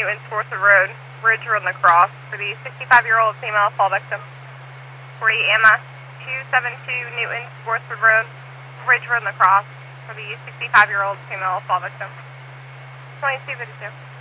Newton Sportswood Road, Ridge Road Lacrosse, for the 65-year-old female fall victim. 40 Emma, 272 Newton Sportswood Road, Ridge Road Lacrosse, for the 65-year-old female fall victim. 2252.